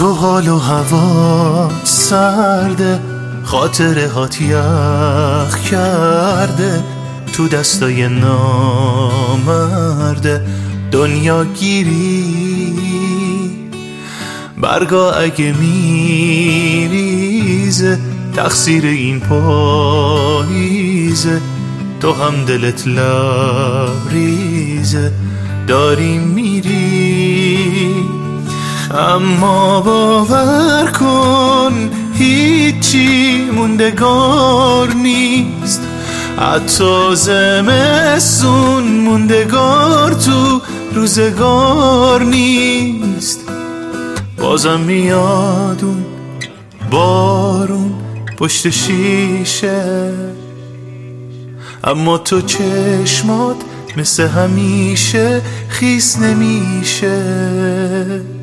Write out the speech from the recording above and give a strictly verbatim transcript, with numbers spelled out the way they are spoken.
تو حال و هوا سرده، خاطره هات یخ کرده، تو دستای نامرده دنیا گیری. برگا اگه میریزه تقصیر این پاییزه، تو هم دلت لبریزه داری میری. اما باور کن هیچی موندگار نیست، حتی زمستون موندگار تو روزگار نیست. بازم میاد اون بارون پشت شیشه، اما تو چشمات مثل همیشه خیس نمیشه.